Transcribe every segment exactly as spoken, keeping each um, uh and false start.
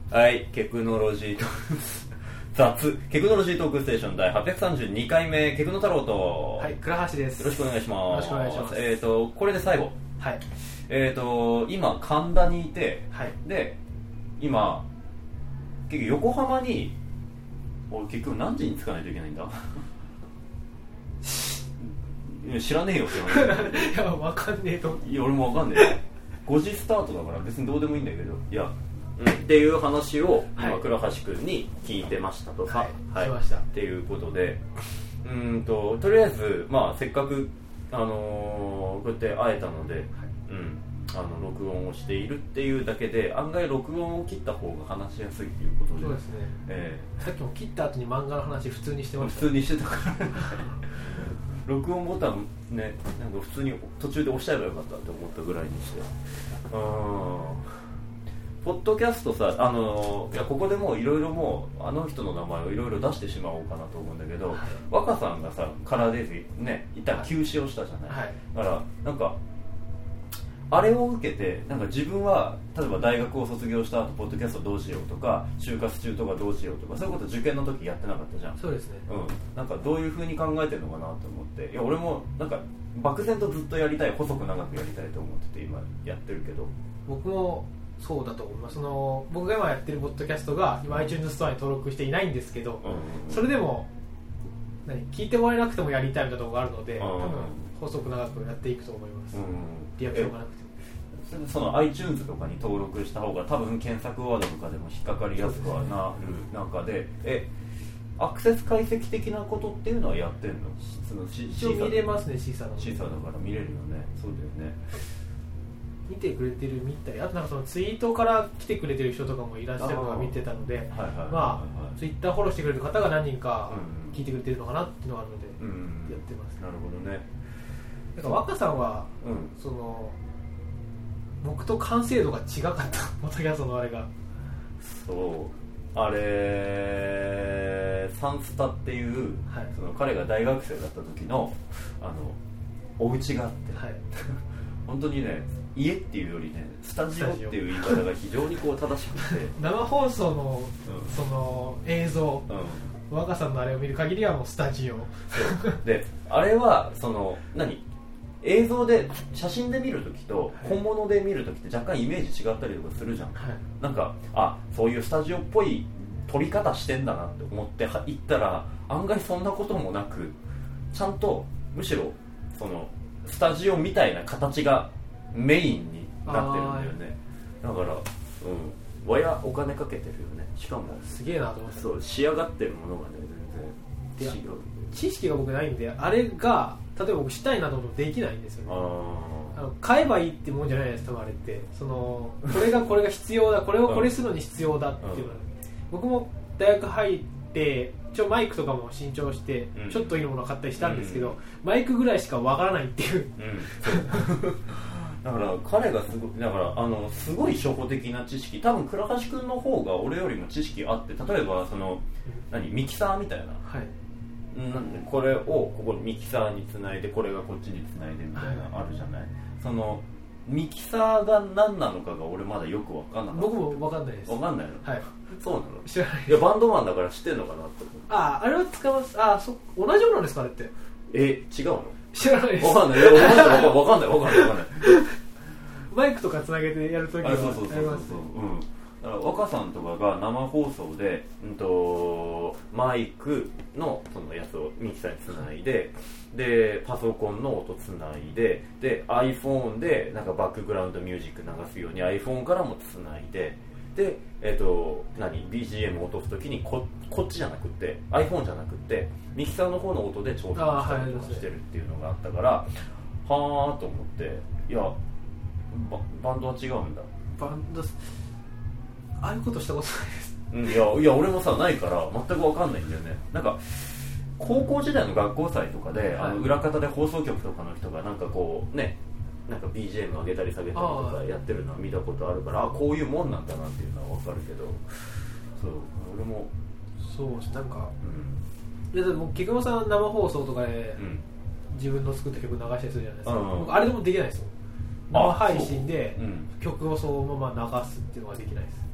はい、テクノロジーと雑テクノロジートークステーションだいはっぴゃくさんじゅうにかいめ、テクノ太郎と、 はい、倉橋です。 よろしくお願いします。 よろしくお願いします。 えっ、ー、とこれで最後。 はい。 えっ、ー、と今神田にいて、 はい、で今結局横浜に俺結局何時に着かないといけないんだいや知らねえよって言われていや分かんねえと。 いや俺も分かんねえごじスタートだから別にどうでもいいんだけど、いや、うん、っていう話を今、はい、倉橋君に聞いてましたとか、 はいはい、しましたっていうことで、うーんととりあえず、まあ、せっかく、あのー、こうやって会えたので、はい、うん、あの録音をしているっていうだけで案外録音を切った方が話しやすいっていうことで、 そうですね、 えー、 さっきも切った後に漫画の話普通にしてました、 普通にしてたから録音ボタンね、なんか普通に途中で押しちゃえばよかったって思ったぐらいにして、うん、ポッドキャストさ、あのいやここでもういろいろもうあの人の名前をいろいろ出してしまおうかなと思うんだけど、はい、若さんがさカラーデイズね一旦休止をしたじゃない、はい、だからなんかあれを受けてなんか自分は例えば大学を卒業した後ポッドキャストどうしようとか就活中とかどうしようとかそういうこと受験の時やってなかったじゃん。 そうですね、 うん、なんかどういう風に考えてるのかなと思って、いや俺もなんか漠然とずっとやりたい、細く長くやりたいと思ってて今やってるけど、 僕もそうだと思います。その僕が今やってるポッドキャストが今 iTunes ストアに登録していないんですけど、うんうんうん、それでも何聞いてもらえなくてもやりたいみたいなところがあるので、うんうん、多分細く長くやっていくと思います、うん、リアクションがなくてもその iTunes とかに登録した方が多分検索ワードとかでも引っかかりやすくはなる中で、えアクセス解析的なことっていうのはやってんの？その一応見れますね、シーサーのシーサーだから見れるよね。そうだよね、 見てくれてるみたい。あとなんかそのツイートから来てくれてる人とかもいらっしゃるのが見てたので、まあツイッターフォローしてくれる方が何人か聞いてくれてるのかなっていうのがあるので、うんうん、やってます。 なるほどね。 なんか若さんは、うん、その僕と完成度が違かったポッドキャストのあれが。 そうあれサンスタっていう、はい、その彼が大学生だった時のあのお家があって、はい、本当にね家っていうよりねスタジオっていう言い方が非常にこう正しくて生放送の、うん、その映像、うん、若さんのあれを見る限りはもうスタジオであれはその何映像で写真で見るときと本物で見るときって若干イメージ違ったりとかするじゃん、はい、なんかあそういうスタジオっぽい撮り方してんだなって思って行ったら案外そんなこともなくちゃんとむしろそのスタジオみたいな形がメインになってるんだよね。だからうんわやお金かけてるよね。しかもすげえなと思って、 そう仕上がってるものがね全然違う。 知識が僕ないんであれが例えば僕したいなと思うとできないんですよね。あの買えばいいってもんじゃないです多分あれってそのこれがこれが必要だこれをこれするのに必要だっていうのは、うん、僕も大学入って一応マイクとかも新調して、うん、ちょっといいものを買ったりしたんですけど、うん、マイクぐらいしかわからないっていう、 うん、だから彼がすごいだからあのすごい初歩的な知識多分倉橋君の方が俺よりも知識あって例えばその何ミキサーみたいな、はいなんでこれをここにミキサーにつないでこれがこっちにつないでみたいなのあるじゃない、はい、そのミキサーが何なのかが俺まだよく分かんなかった。 僕も分かんないです。 分かんないの？ はい。 そうなの？ 知らない。 いやバンドマンだから知ってんのかなって思って。 ああ、あれは使います。ああ、そ同じものですかあれって。 え、違うの？ 知らないです。 分かんない。いや分かんない分かんない分かんない分かんない。 マイクとかつなげてやるときはあります。 そうそうそうそう。うん。だから若さんとかが生放送で、うん、とマイク の, そのやつをミキサーにつないで、でパソコンの音つないで、で iPhone でなんかバックグラウンドミュージック流すように iPhone からもつないで、で、えー、と何 ビージーエム を落とすときに こ, こっちじゃなくって iPhone じゃなくってミキサーの方の音で調整したりとかしてるっていうのがあったから、はーと思って、いや バ, バンドは違うんだ。 バンドああいうことしたことないです、 うん、いやいや俺もさないから全く分かんないんだよね。なんか高校時代の学校祭とかで、はい、あの裏方で放送局とかの人がなんかこうねなんか ビージーエム 上げたり下げたりとかやってるのは見たことあるから、あこういうもんなんだなっていうのは分かるけど、そう俺もそうなんか、うん、いやでも菊間さん生放送とかで、うん、自分の作った曲流したりするじゃないですか、うん、僕あれでもできないですよ。生配信で曲をそのまま流すっていうのができないです。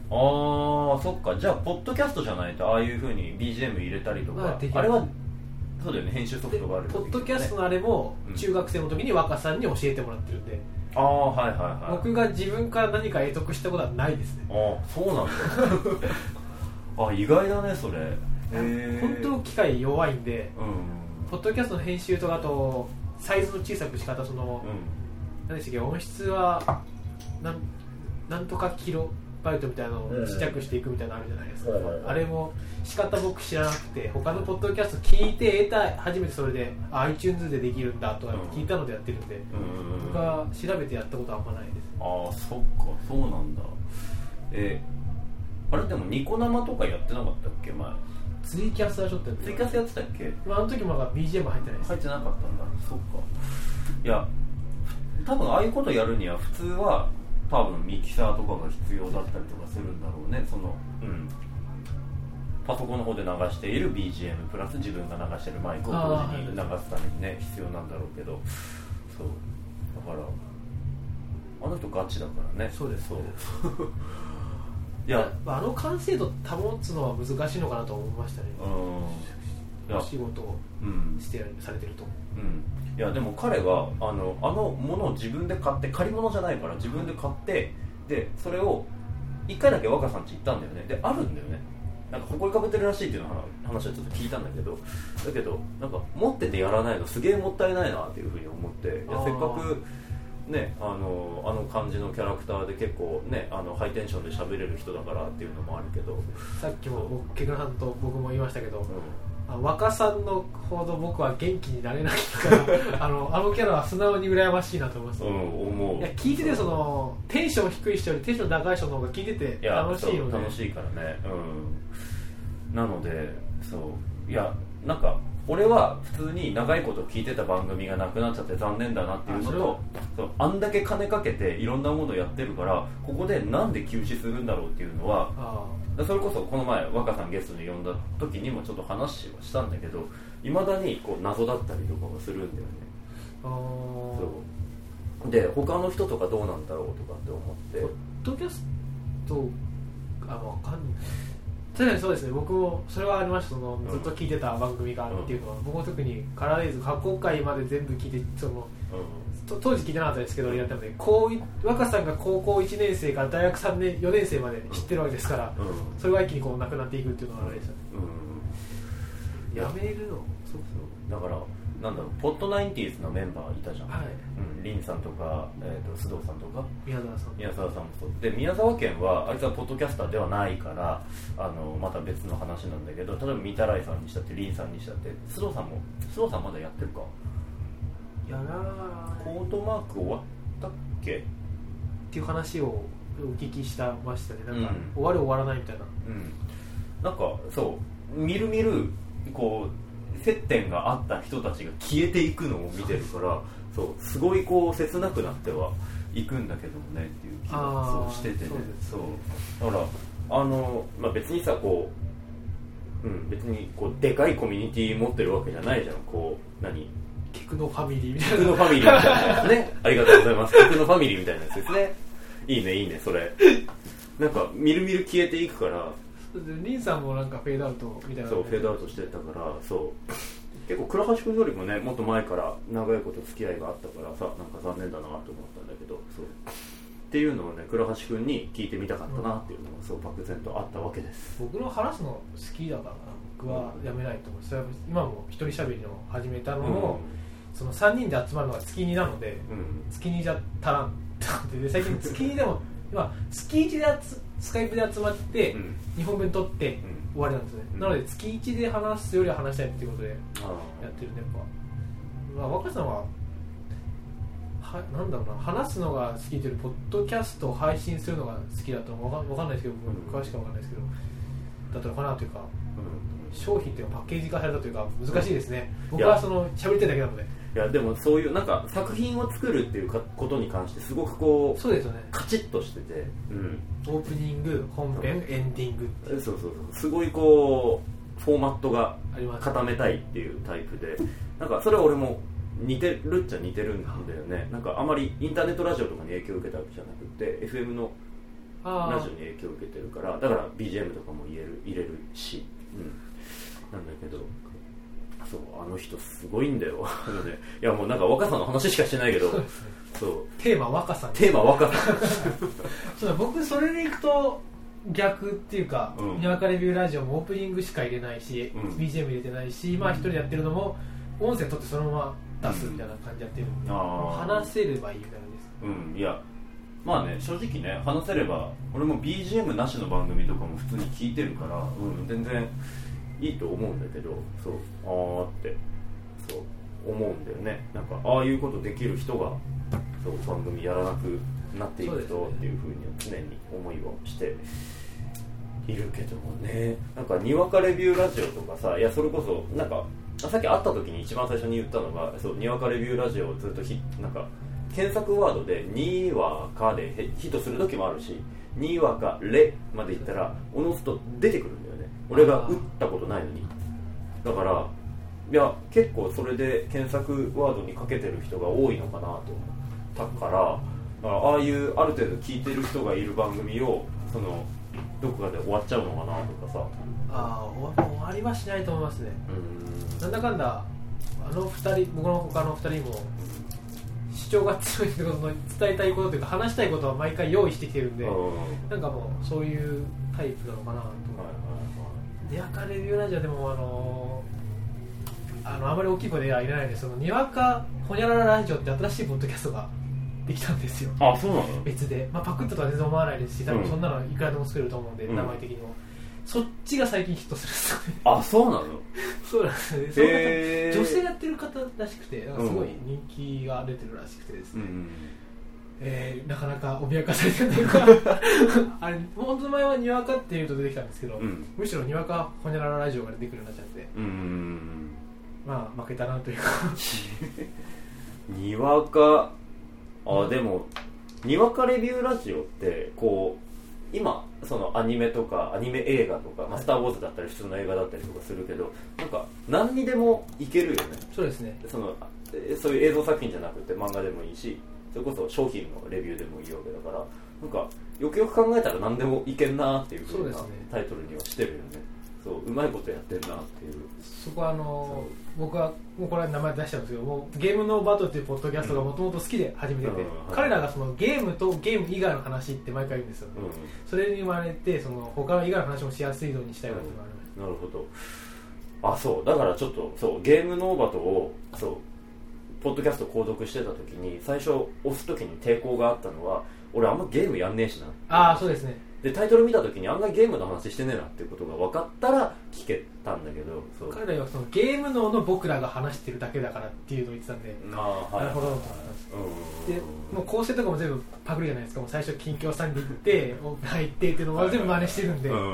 ああそっか。じゃあポッドキャストじゃないとああいう風に ビージーエム 入れたりとか、まあ、あれはそうだよね、編集ソフトがある、ね、 ポッドキャストのあれも中学生の時に若さんに教えてもらってるんで、 うん、ああはいはいはい。 僕が自分から何か得得したことはないですね。 ああそうなんだあ意外だねそれ。へ本当機械弱いんで、 うん、 ポッドキャストの編集とかあとサイズの小さくし方、その、うん、何でしたっけ、音質はなんなんとかキロバイトみたいなのをちっちゃくしていくみたいなのあるじゃないですか、うん、あれも仕方僕知らなくて、他のポッドキャスト聞いて得た初めてそれで iTunes でできるんだとか聞いたのでやってるんで、うん、僕は調べてやったことはあんまないです。 ああそっかそうなんだ。えー、あれでもニコ生とかやってなかったっけ前。 ツイキャスはちょっとやってツイキャスやってたっけ。 まあ、あの時まだ ビージーエム 入ってないです。 入ってなかったんだ。そっか。いや多分ああいうことやるには普通は多分ミキサーとかが必要だったりとかするんだろうね。その、うん、パソコンの方で流している ビージーエム プラス自分が流しているマイクを同時に流すためにね必要なんだろうけど、そうだからあの人ガチだからね。 そうですそういやあの完成度保つのは難しいのかなと思いましたね。うん、お仕事をして、うん、されてると、 うん、いやでも彼はあのあのものを自分で買って、借り物じゃないから自分で買って、でそれをいっかいだけ若さん家行ったんだよね。であるんだよね、なんか埃かぶってるらしいっていうの話はちょっと聞いたんだけど、だけどなんか持っててやらないのすげえもったいないなっていうふうに思って、いやせっかくね、あのあの感じのキャラクターで結構ねあのハイテンションで喋れる人だからっていうのもあるけど、 さっきも僕ケグラさんと僕も言いましたけど、うん、若さんのほど僕は元気になれないからあのあのキャラは素直に羨ましいなと思います、うん、 思う。 いや聞いててそのテンション低い人よりテンション高い人の方が聞いてて楽しいので。 楽しいからね、うん、なのでそういやなんか俺は普通に長いこと聞いてた番組がなくなっちゃって残念だなっていうのと、 あ, そうあんだけ金かけていろんなものをやってるからここでなんで休止するんだろうっていうのは、あそれこそこの前若さんゲストに呼んだ時にもちょっと話はしたんだけど、いまだにこう謎だったりとかもするんだよね。あそうで他の人とかどうなんだろうとかって思って、 ポッドキャストあ分かんない。確かにそうですね、僕もそれはありました。そのずっと聞いてた番組があるっていうのは、うん、僕も特にカラーレイズ過去回まで全部聞いて、その、うん、当時聞いてなかったですけど、やったので高若さんが高校いちねん生から大学さんねんよねん生まで知ってるわけですから、うん、それが一気にこうなくなっていくっていうのがあれでしたね、うん、やめるのそうそうだからなんだろう、ポッドナインティーズのメンバーいたじゃん、はい、うん、リンさんとか、えー、と須藤さんとか宮沢さん宮沢さんもそうで、宮沢県はあいつはポッドキャスターではないからあのまた別の話なんだけど、例えば御手洗さんにしたってリンさんにしたって須藤さんも須藤さんまだやってるかやらコードマーク終わったっけっていう話をお聞きしたましたね。なんか、うん、終わる終わらないみたいな、 うん、なんかそうみるみるこう接点があった人たちが消えていくのを見てるからそうすごいこう切なくなってはいくんだけどもねっていう気がそうしててね。そうだからあの、まあ、別にさこう、うん、別にこうでかいコミュニティ持ってるわけじゃないじゃん。こう何ケクノファミリーみたいなケクノファミリーみたいなやつねありがとうございます。ケクノファミリーみたいなやつですね。いいねいいねそれなんかみるみる消えていくからリンさんもなんかフェードアウトみたいな、 そうフェードアウトしてたからそう結構倉橋君よりもねもっと前から長いこと付き合いがあったからさなんか残念だなと思ったんだけどそうっていうのをね倉橋君に聞いてみたかったなっていうのがそう漠然とあったわけです。 僕の話すの好きだから僕はやめないと思う。それは今も一人喋りの始めたのも、うん、そのさんにんで集まるのが月になので、うん、月にじゃ足らんで最近月にでも今月いちでスカイプで集まってにほんぶん撮って終わりなんですね、うん、なので月いちで話すよりは話したいっていうことでやってるね。やっぱ、まあ、若さんははなんだろうな話すのが好きっていうポッドキャストを配信するのが好きだとわかんないですけど、うん、詳しくはわかんないですけどだったのかなというか、うん、商品っていうかパッケージ化されたというか難しいですね、うん、僕はその喋りたいだけなので。 いやでもそういうなんか作品を作るっていうことに関してすごくこうそうですよねカチッとしてて、うん、 オープニング本編エンディングそうそうそうすごいこうフォーマットが固めたいっていうタイプでなんかそれは俺も似てるっちゃ似てるんだよね。なんかあまりインターネットラジオとかに影響を受けたわけじゃなくて エフエム のラジオに影響を受けてるから、だから ビージーエム とかも入れる入れるし、うん、なんだけど、そうあの人すごいんだよあの、ね、いやもうなんか若さの話しかしてないけど、そうですね、そうテーマ若さテーマ若さそうだ、僕それでいくと逆っていうか、うん、にわかレビューラジオもオープニングしか入れないし、うん、ビージーエム 入れてないし、まあ一人でやってるのも音声取ってそのまま出すみたいな感じでやってるんで、うん、話せればいいみたいなです。 うん、いやまあね、正直ね、話せれば俺も ビージーエム なしの番組とかも普通に聞いてるから、うん、全然いいと思うんだけど、そうあーってそう思うんだよね。なんかああいうことできる人がそう番組やらなくなっていくとっていうふうに常に思いをしているけどもね。なんかにわかレビューラジオとかさ、いやそれこそなんかさっき会った時に一番最初に言ったのが、そうにわかレビューラジオをずっとひなんか検索ワードでにわかでヒットする時もあるし、にわかレまでいったらおのずと出てくるんだよね。俺が打ったことないのに。だからいや結構それで検索ワードにかけてる人が多いのかなと思ったから、だからああいうある程度聞いてる人がいる番組をそのどこかで終わっちゃうのかなとかさ。 ああ、終わりはしないと思いますね。うん、なんだかんだあのふたり、僕の他のふたりも主張が強いってことの伝えたいことというか話したいことは毎回用意してきてるんで、なんかもうそういうタイプなのかなと。にわかレビューラジオでもあのあのあまり大きい声では入れないんですけど、にわかほにゃららラジオって新しいポッドキャストができたんですよ。 あ、そうなの？ 別で、まあ、パクッととは全然思わないですし、多分そんなのいくらでも作れると思うんで、うん、名前的にもそっちが最近ヒットするんですよね。 あ、そうなの？ そうなんですね。へー。女性やってる方らしくて、なんかすごい人気が出てるらしくてですね、うん、えー、なかなか脅かされてるというかあれ、本当の前はにわかっていうと出てきたんですけど、うん、むしろにわかほにゃららラジオが出てくるようになっちゃって、うん、まあ負けたなというかにわか、あ、でもにわかレビューラジオってこう今そのアニメとかアニメ映画とか、まあ、スター・ウォーズだったり普通の映画だったりとかするけど、なんか何にでもいけるよね。 そうですね。 そのそういう映像作品じゃなくて漫画でもいいし、それこそ商品のレビューでもいいわけだから、なんかよくよく考えたら何でもいけんなっていう風なタイトルにはしてるよね。そう、うまいことやってるなっていう。 そこはあのー、僕はもうこれは名前出しちゃうんですけど、もうゲームノーバトルっていうポッドキャストがもともと好きで始めてて、うん、彼らがそのゲームとゲーム以外の話って毎回言うんですよ、ね、うん、それに言われてその他の以外の話もしやすいようにしたいなっていうのがあります、 うん、なるほど。あ、そうだからちょっとそうゲームノーバトをそうポッドキャスト購読してた時に最初押す時に抵抗があったのは、俺あんまゲームやんねえしな。 ああ、そうですね。 でタイトル見た時に案外ゲームの話してねえなっていうことが分かったら聞けたんだけど、そう彼らはそのゲーム脳の僕らが話してるだけだからっていうのを言ってたんで、あ、はい、なるほどと思ったんです、うん、でもう構成とかも全部パクリじゃないですか。もう最初近況さんで行って入ってっていうのを全部真似してるんで、あのいや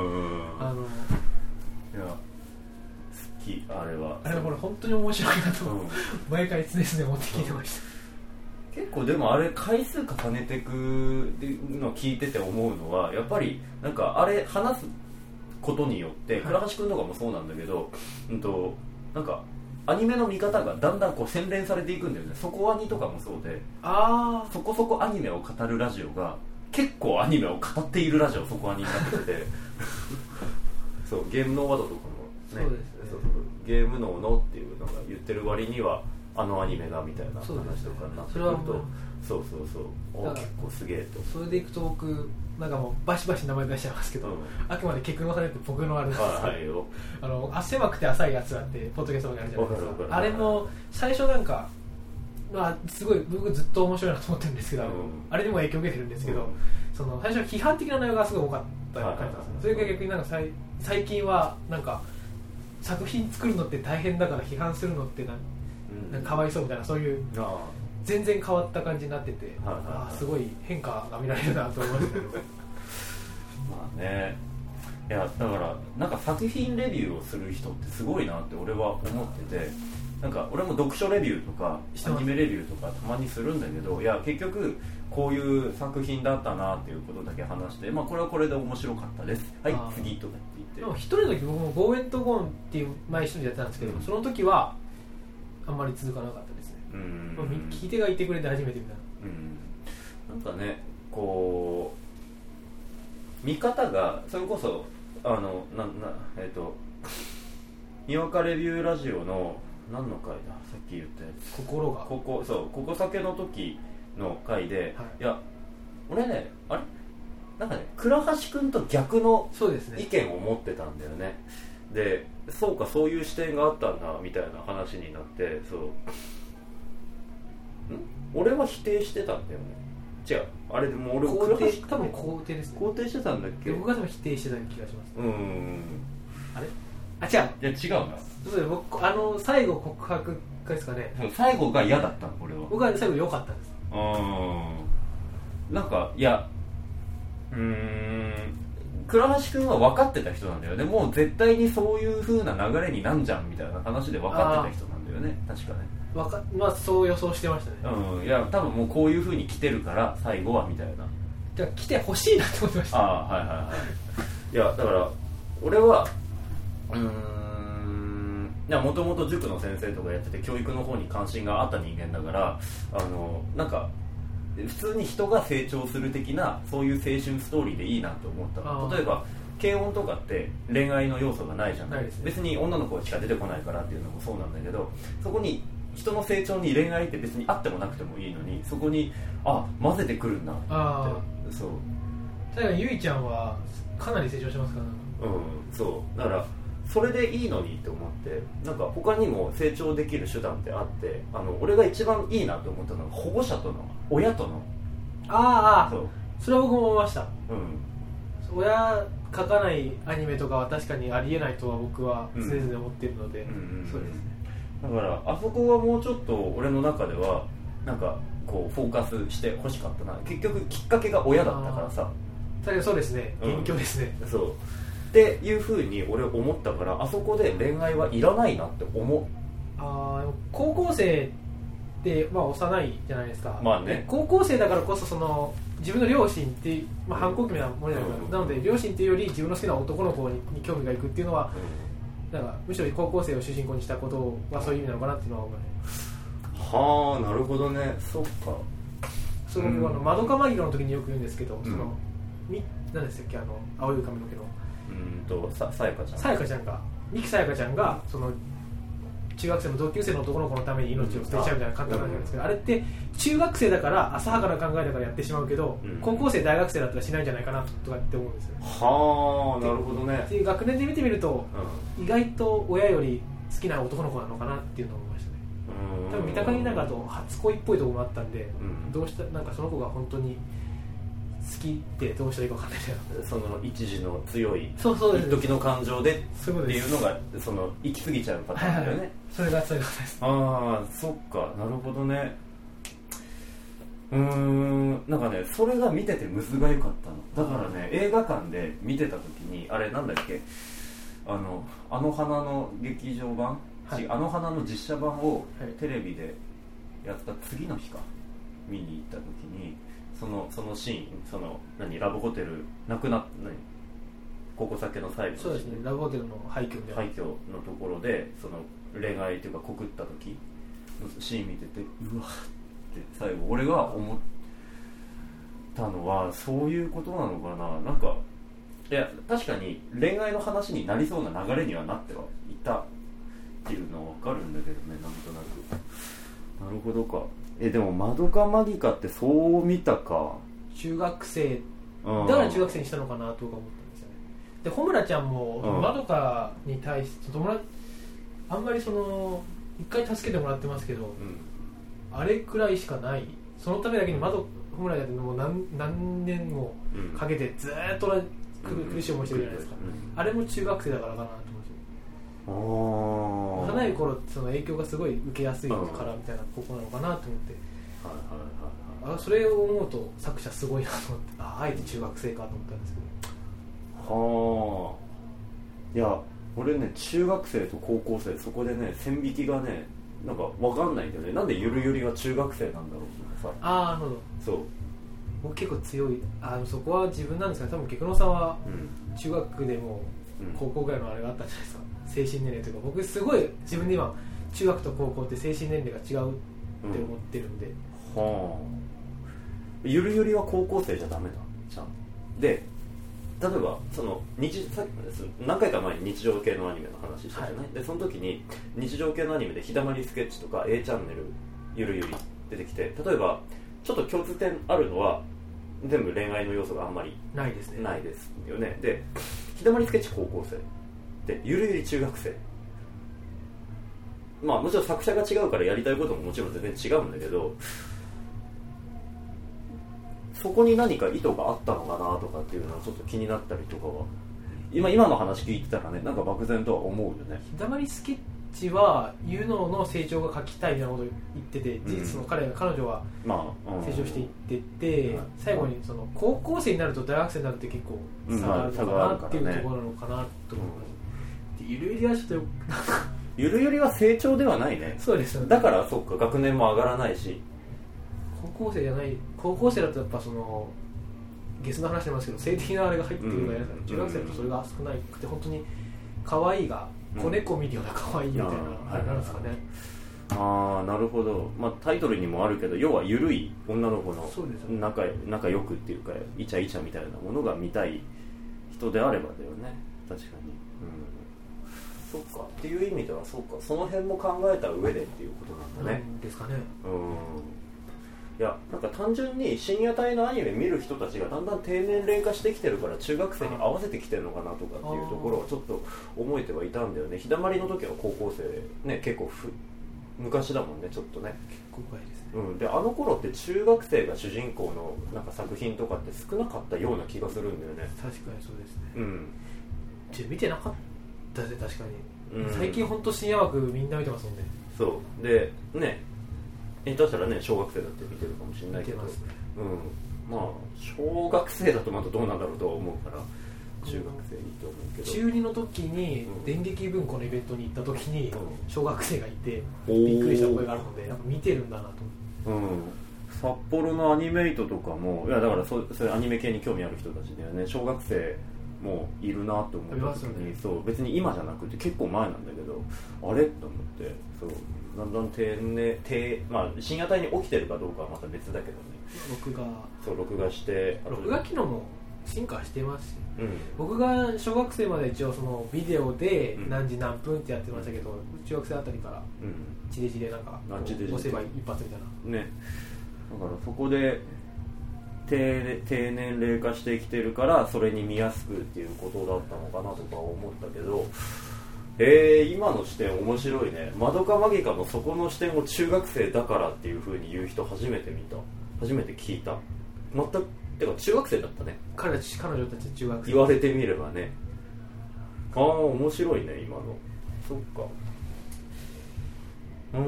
好きあれはあれはこれ本当に面白いなと、うん、毎回常々持って聞いてました、 うん、結構でもあれ回数重ねていくのを聞いてて思うのは、やっぱりなんかあれ話すことによって、はい、倉橋君とかもそうなんだけど、うんとなんかアニメの見方がだんだんこう洗練されていくんだよね。そこアニとかもそうで、あそこそこアニメを語るラジオが結構アニメを語っているラジオ、そこアニになっててそうゲームノーワードとかもね、そうですね、そうそうゲームノーのっていうのが言ってる割にはあのアニメがみたいな話とかになってくると、そうそうそう、結構すげえと。 それでいくと僕なんかもうバシバシ名前出しちゃいますけど、うん、あくまでケクノされて僕のあれなんですよ、はいはい、あのあ狭くて浅いやつだってポッドキャストにあるじゃないですか。あれの最初なんか、まあ、すごい僕ずっと面白いなと思ってるんですけど、うん、あれにも影響を受けてるんですけど、うん、その最初は批判的な内容がすごい多かったような感じなんですよ。それが逆になんか最近はなんか作品作るのって大変だから批判するのってなんなんかかわいそうみたいな、そういう全然変わった感じになってて、はいはいはい、あすごい変化が見られるなと思いましたけどまあね、いやだからなんか作品レビューをする人ってすごいなって俺は思ってて、なんか俺も読書レビューとかアニメレビューとかたまにするんだけど、いや結局こういう作品だったなっていうことだけ話して、まあこれはこれで面白かったです、はい次とかって言って。 でも一人の時僕もゴーエントゴーンっていう前一人でやってたんですけど、うん、その時はあんまり続かなかったですね。うん、聞き手がいてくれて初めてみたいな。 うん、なんかねこ見方がそれこそあのななえっ、ー、とにわかレビューラジオの何の回ださっき言ったやつ心がここそうここ酒の時の回で、はい、いや俺ねあれなんかね倉橋くんと逆の意見を持ってたんだよね。でそうかそういう視点があったんだみたいな話になってそうん俺は否定してたんだよね。違うあれでも俺肯定多分肯定ですね。 肯定してたんだっけ。 僕がでも否定してた気がします。 うーんあれあ違ういや違うんだ。 そうで僕あの最後告白ですかね。 最後が嫌だったの俺は。 僕は最後良かったんです。 うーんなんかいやうーん倉橋君は分かってた人なんだよね。もう絶対にそういう風な流れになんじゃんみたいな話で分かってた人なんだよね確かね。 わかまあそう予想してましたね。 うんいや多分もうこういう風に来てるから最後はみたいな。 じゃあ来てほしいなって思ってました。 ああはいはいはいいやだから俺はうーんもともと塾の先生とかやってて教育の方に関心があった人間だからあのなんか普通に人が成長する的なそういう青春ストーリーでいいなと思った。例えば軽音とかって恋愛の要素がないじゃない、ないですね、別に女の子しか出てこないからっていうのもそうなんだけどそこに人の成長に恋愛って別にあってもなくてもいいのにそこにあ混ぜてくるんだって。そうだからゆいちゃんはかなり成長してますから、 うんそうだからそれでいいのにって思ってなんか他にも成長できる手段ってあってあの俺が一番いいなと思ったのは保護者との親とのああそうそれは僕も思いました。 うん親描かないアニメとかは確かにありえないとは僕は常々思っているので、うん、そうですね。 だからあそこはもうちょっと俺の中ではなんかこうフォーカスしてほしかったな。結局きっかけが親だったからさ。 だけどそうですね勉強ですね、 うん、そうっていうふうに俺思ったからあそこで恋愛はいらないなって思う。 あ高校生ってまあ幼いじゃないですか。 まあね高校生だからこそその自分の両親って、まあ、反抗期みたいなものだから、うん、なので両親っていうより自分の好きな男の子に興味がいくっていうのは、うん、なんかむしろ高校生を主人公にしたことはそういう意味なのかなっていうのは思います。 はあなるほどね。そっかその、うん、あのマドカマギロの時によく言うんですけど、うん、そのみ何でしたっけあの青い髪の毛のうんとささやかちゃんさやかちゃんが三木さやかちゃんがその中学生の同級生の男の子のために命を捨てちゃうみたいな簡単なんじゃないですか、うん、あれって中学生だから浅はかな考えだからやってしまうけど、うん、高校生大学生だったらしないんじゃないかなとかって思うんですよ。 はあなるほどね。 っていう学年で見てみると、うん、意外と親より好きな男の子なのかなっていうのを思いましたね。多分三鷹になんかあと初恋っぽいところもあったんで、うん、どうしたなんかその子が本当に好きってどうしたらいいか分かんないけどその一時の強いそうそう一時の感情でっていうのがその行き過ぎちゃうパターンだよね、はいはい、 それがそういうことです。 ああそっかなるほどね。うーんなんかねそれが見ててむずがゆかったのだからね映画館で見てた時にあれなんだっけあのあの花の劇場版、はい、あの花の実写版をテレビでやった次の日か見に行った時にそのそのシーンその何ラブホテルなくなっ何高校酒の最後のそうですねラブホテルの廃墟で廃墟のところでその恋愛というか告った時のシーン見ててうわって最後俺が思ったのはそういうことなのかな。なんかいや確かに恋愛の話になりそうな流れにはなってはいたっていうのは分かるんだけどねなんとなく。なるほどか。えでもマドカマギカってそう見たか。 中学生だから中学生にしたのかなとか思ったんですよね。で穂村ちゃんもマドカに対して友達あんまりその一回助けてもらってますけど、うん、あれくらいしかない。そのためだけにマド穂村ちゃんってもう 何, 何年もかけてずっと、うん、苦しい思いしてるじゃないですか、うん、あれも中学生だからかなと思って。幼い頃ってその影響がすごい受けやすいからみたいな高校なのかなと思って、はいはいはいはい、あそれを思うと作者すごいなと思って あ, あえて中学生かと思ったんですけど。 はあいや俺ね中学生と高校生そこでね線引きがねなんか分かんないんだよね。なんでゆるゆりは中学生なんだろうとかさ。 ああなるほど。 そう僕結構強いあそこは自分なんですかね。多分菊野さんは中学でも高校ぐらいのあれがあったんじゃないですか、うん、精神年齢というか。僕すごい自分で今中学と高校って精神年齢が違うって思ってるんで、 うん、はあゆるゆりは高校生じゃダメだじゃん。で例えばその日さ何回か前に日常系のアニメの話したじゃない、はい、でその時に日常系のアニメで日だまりスケッチとか A チャンネルゆるゆり出てきて、例えばちょっと共通点あるのは全部恋愛の要素があんまりないですね。 ないですよね。で日だまりスケッチ高校生でゆるゆり中学生、まあもちろん作者が違うからやりたいことももちろん全然違うんだけど、そこに何か意図があったのかなとかっていうのはちょっと気になったりとかは、今今の話聞いてたらね、なんか漠然とは思うよね。 日だまりスケッチはユノの成長が書きたいみたいなことを言ってて、事実の彼が彼女は成長していってて、うん、最後にその高校生になると大学生になるって結構差があるのかなっていうところなのかなと思います。うん、ゆるゆりはちょっとよくゆるゆりは成長ではないね。 そうですよね。 だからそっか、学年も上がらないし、 高校生じゃない、高校生だとやっぱそのゲスの話してますけど性的なあれが入ってくるから、うん、中学生だとそれが少なくて本当に可愛いが子猫見るような可愛いみたいな、うん、あれなんですかね。 ああ、なるほど。まあタイトルにもあるけど、要はゆるい女の子の仲、仲良くっていうかイチャイチャみたいなものが見たい人であればだよね。確かに。うん、そうかっていう意味ではそうか、その辺も考えた上でっていうことなんだね。 なんですかね。 うん。いや、なんか単純に深夜帯のアニメ見る人たちがだんだん低年齢化してきてるから中学生に合わせてきてるのかなとかっていうところはちょっと思えてはいたんだよね。日だまりの時は高校生ね、結構ふ昔だもんね、ちょっとね。 結構前ですね。 うん、であの頃って中学生が主人公のなんか作品とかって少なかったような気がするんだよね。 確かにそうですね。 うん。 ちょ見てなかったぜ確かに。うん、最近本当深夜枠みんな見てますもんね。 そうでね。下手したらね、小学生だって見てるかもしれないけど、ね、うん、まあ小学生だとまたどうなんだろうとは思うから中学生いいと思うけど、 中にの時に電撃文庫のイベントに行った時に小学生がいて、うん、びっくりした声があるのでやっぱ見てるんだなと。 うん、札幌のアニメイトとかも、いやだからそうそういうアニメ系に興味ある人たちだよね。小学生もいるなと思った時に、ね、そう別に今じゃなくて結構前なんだけど、あれと思ってそう。だんだん低年低、まあ、深夜帯に起きてるかどうかはまた別だけどね。 録画そう録画して録画機能も進化してますし、 うん、 僕が小学生まで一応そのビデオで何時何分ってやってましたけど、うん、中学生あたりから地デジでなんか押せば一発みたいなね。だからそこで 低, 低年齢化してきてるからそれに見やすくっていうことだったのかなとか思ったけど、えー、今の視点面白いね。マドカマギカのそこの視点を中学生だからっていう風に言う人初めて見た、初めて聞いた。全くてか中学生だったね。 彼たち彼女たち中学生。 言われてみればね。ああ面白いね今の。そっか。うー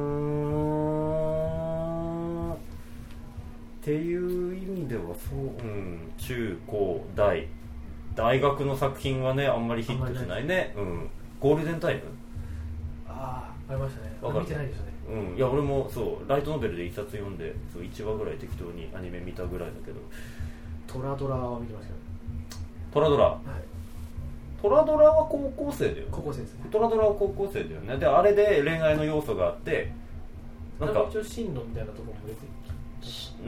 んっていう意味ではそう、うん、中高大大学の作品はねあんまりヒットしないね。うん。ゴールデンタイム。 ああありましたね。見てないですよね。 うん。いや俺もそうライトノベルで一冊読んでそういちわぐらい適当にアニメ見たぐらいだけど。 トラドラは見てますよね。 トラドラ。はい。トラドラは高校生だよね。 高校生ですね。 トラドラは高校生だよね。であれで恋愛の要素があってなんか一応進路みたいなところも出てうん、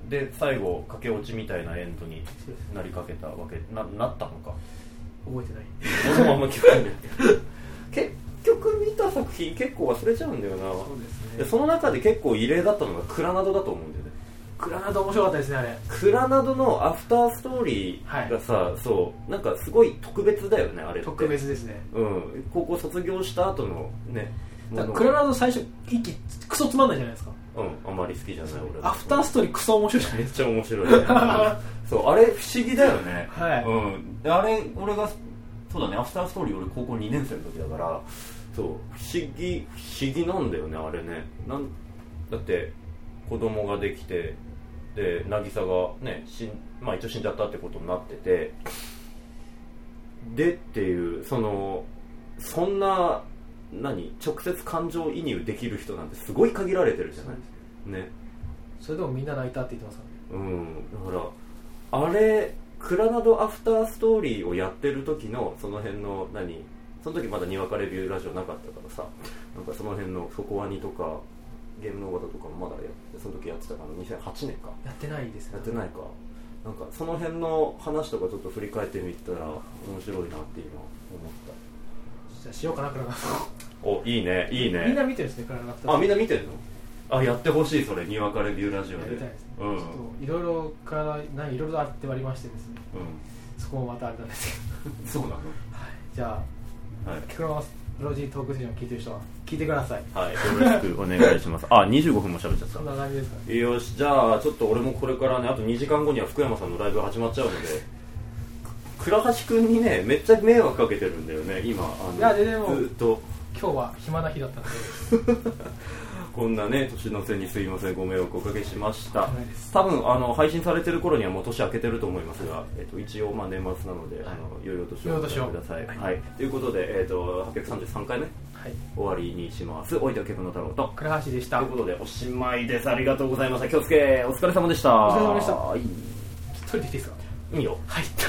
で最後駆け落ちみたいなエンドになりかけたわけ な, なったのか覚えてない俺もあんま記憶ない結局見た作品結構忘れちゃうんだよな。 そうですね。 でその中で結構異例だったのがクラナドだと思うんだよね。 クラナド面白かったですね。あれクラナドのアフターストーリーがさ、はい、そうなんかすごい特別だよねあれって。 特別ですね。 うん高校卒業した後のねだクラナド最初一気クソつまんないじゃないですか。 うんあんまり好きじゃない俺。 アフターストーリークソ面白いじゃないめっちゃ面白いねそうあれ不思議だよね。 はい、 うん、であれ俺がそうだねアフターストーリー俺高校にねん生の時だからそう不思議不思議なんだよねあれね。なんだって子供ができてで渚がねしん、まあ、一応死んじゃったってことになっててでっていうそのそんな何直接感情移入できる人なんてすごい限られてるじゃないね。 それでもみんな泣いたって言ってますからね。 うんだからあれクラナドアフターストーリーをやってる時のその辺の何その時まだにわかレビューラジオなかったからさなんかその辺のソコアニとかゲームノーバタとかもまだやってその時やってたからにせんはちねんかやってないですね。 やってないかなんかその辺の話とかちょっと振り返ってみたら面白いなって今思った。 じゃあしようかな、クラナフト。 お、いいねいいね。 みんな見てるんですね、クラナフト。 あ、みんな見てるの？あ、やってほしい、それにわかレビューラジオで。 やりたいですね。 うん、 ちょっといろいろから何いろいろあって割りましてですね、 うん、 そこもまたあれなんですけどそうなの？はい、 じゃあ、はい、クロロジートークセッション聞いてる人は聞いてください。 はい、よろしくお願いします。あ、にじゅうごふんも喋っちゃった。 そんな感じですかね。 よし、じゃあちょっと俺もこれからね、あとにじかんごには福山さんのライブが始まっちゃうので、倉橋くんにね、めっちゃ迷惑かけてるんだよね、今。あのいやででもずっと今日は暇な日だったのでこんなね、年の瀬にすいません、ご迷惑おかけしました。多分あの配信されてる頃にはもう年明けてると思いますが、えっと、一応まあ年末なので、はい、あの良いお年をお迎えください。はい、はい、ということで、えっと、はっぴゃくさんじゅうさんかいめ、はい、終わりにします。おいてはケクノ太郎と倉橋でした。 ということでおしまいです。ありがとうございました。気をつけ、お疲れ様でした。 お疲れ様でした。一人でいいですか？ いいよ。 はい